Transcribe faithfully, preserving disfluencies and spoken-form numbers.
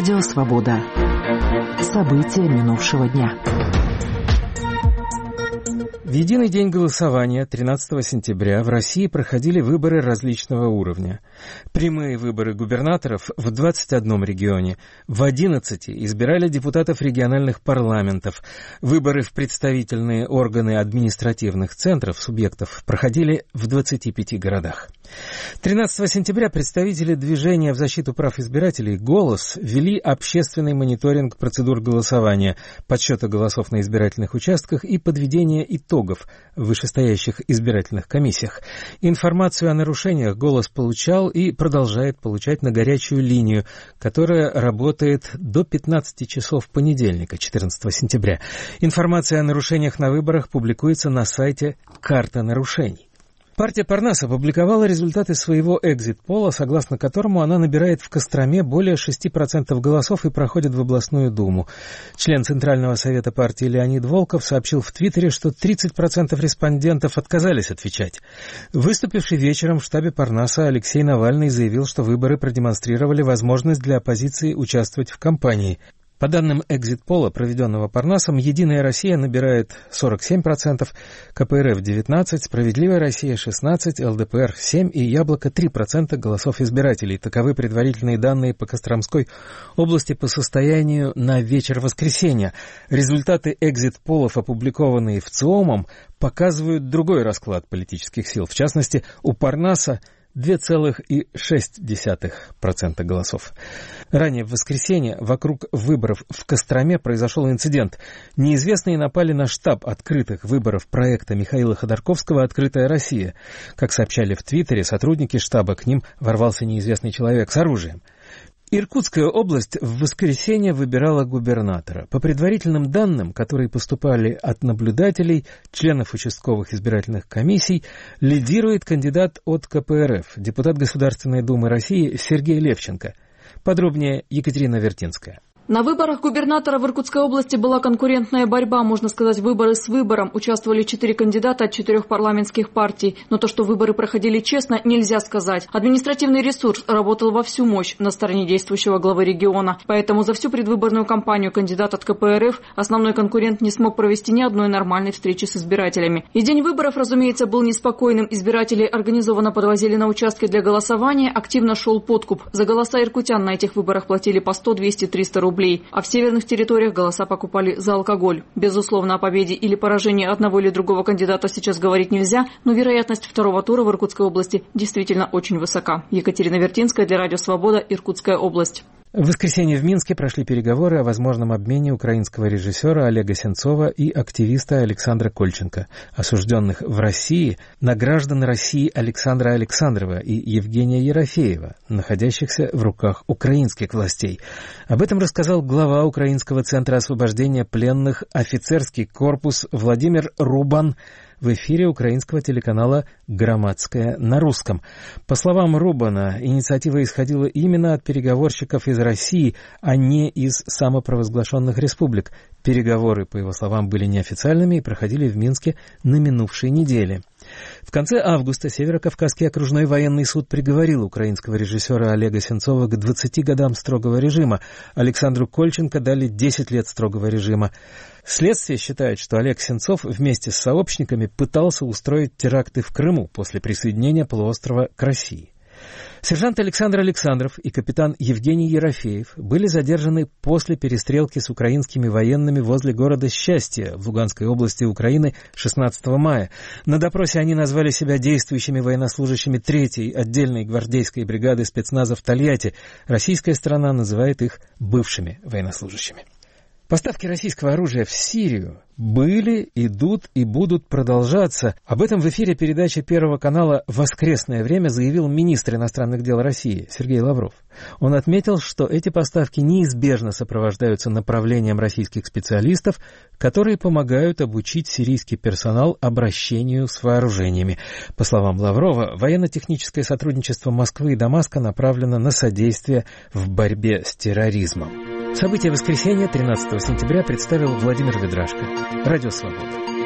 Радио «Свобода». События минувшего дня. В единый день голосования, тринадцатого сентября, в России проходили выборы различного уровня. Прямые выборы губернаторов в двадцати одном регионе, в одиннадцати избирали депутатов региональных парламентов. Выборы в представительные органы административных центров, субъектов, проходили в двадцати пяти городах. тринадцатого сентября представители движения в защиту прав избирателей «Голос» вели общественный мониторинг процедур голосования, подсчета голосов на избирательных участках и подведения итогов в вышестоящих избирательных комиссиях. Информацию о нарушениях «Голос» получал и продолжает получать на горячую линию, которая работает до пятнадцати часов понедельника, четырнадцатого сентября. Информация о нарушениях на выборах публикуется на сайте «Карта нарушений». Партия Парнас опубликовала результаты своего экзит-пола, согласно которому она набирает в Костроме более шести процентов голосов и проходит в областную думу. Член Центрального совета партии Леонид Волков сообщил в Твиттере, что тридцать процентов респондентов отказались отвечать. Выступивший вечером в штабе Парнаса Алексей Навальный заявил, что выборы продемонстрировали возможность для оппозиции участвовать в кампании. По данным экзит-пола, проведенного Парнасом, «Единая Россия» набирает сорок семь процентов, ка пэ эр эф девятнадцать процентов, «Справедливая Россия» шестнадцать процентов, эл дэ пэ эр семь процентов и «Яблоко» три процента голосов избирателей. Таковы предварительные данные по Костромской области по состоянию на вечер воскресенья. Результаты экзит-полов, опубликованные в ЦИОМом, показывают другой расклад политических сил. В частности, у Парнаса два целых шесть десятых процента голосов. Ранее в воскресенье вокруг выборов в Костроме произошел инцидент. Неизвестные напали на штаб открытых выборов проекта Михаила Ходорковского «Открытая Россия». Как сообщали в Твиттере, сотрудники штаба, к ним ворвался неизвестный человек с оружием. Иркутская область в воскресенье выбирала губернатора. По предварительным данным, которые поступали от наблюдателей, членов участковых избирательных комиссий, лидирует кандидат от ка пэ эр эф, депутат Государственной Думы России Сергей Левченко. Подробнее Екатерина Вертинская. На выборах губернатора в Иркутской области была конкурентная борьба, можно сказать, выборы с выбором. Участвовали четыре кандидата от четырех парламентских партий. Но то, что выборы проходили честно, нельзя сказать. Административный ресурс работал во всю мощь на стороне действующего главы региона. Поэтому за всю предвыборную кампанию кандидат от ка пэ эр эф, основной конкурент, не смог провести ни одной нормальной встречи с избирателями. И день выборов, разумеется, был неспокойным. Избиратели организованно подвозили на участки для голосования, активно шел подкуп. За голоса иркутян на этих выборах платили по сто, двести, триста рублей. А в северных территориях голоса покупали за алкоголь. Безусловно, о победе или поражении одного или другого кандидата сейчас говорить нельзя, но вероятность второго тура в Иркутской области действительно очень высока. Екатерина Вертинская для Радио «Свобода», Иркутская область. В воскресенье в Минске прошли переговоры о возможном обмене украинского режиссера Олега Сенцова и активиста Александра Кольченко, осужденных в России, на граждан России Александра Александрова и Евгения Ерофеева, находящихся в руках украинских властей. Об этом рассказал глава Украинского центра освобождения пленных офицерский корпус Владимир Рубан в эфире украинского телеканала «Громадское» на русском. По словам Рубана, инициатива исходила именно от переговорщиков из России, а не из самопровозглашенных республик. Переговоры, по его словам, были неофициальными и проходили в Минске на минувшей неделе. В конце августа Северокавказский окружной военный суд приговорил украинского режиссера Олега Сенцова к двадцати годам строгого режима. Александру Кольченко дали десять лет строгого режима. Следствие считает, что Олег Сенцов вместе с сообщниками пытался устроить теракты в Крыму после присоединения полуострова к России. Сержант Александр Александров и капитан Евгений Ерофеев были задержаны после перестрелки с украинскими военными возле города Счастье в Луганской области Украины шестнадцатого мая. На допросе они назвали себя действующими военнослужащими третьей отдельной гвардейской бригады спецназа в Тольятти. Российская сторона называет их бывшими военнослужащими. Поставки российского оружия в Сирию были, идут и будут продолжаться. Об этом в эфире передачи Первого канала «Воскресное время» заявил министр иностранных дел России Сергей Лавров. Он отметил, что эти поставки неизбежно сопровождаются направлением российских специалистов, которые помогают обучить сирийский персонал обращению с вооружениями. По словам Лаврова, военно-техническое сотрудничество Москвы и Дамаска направлено на содействие в борьбе с терроризмом. События воскресенья тринадцатого сентября представил Владимир Ведрашко. Радио «Свобода».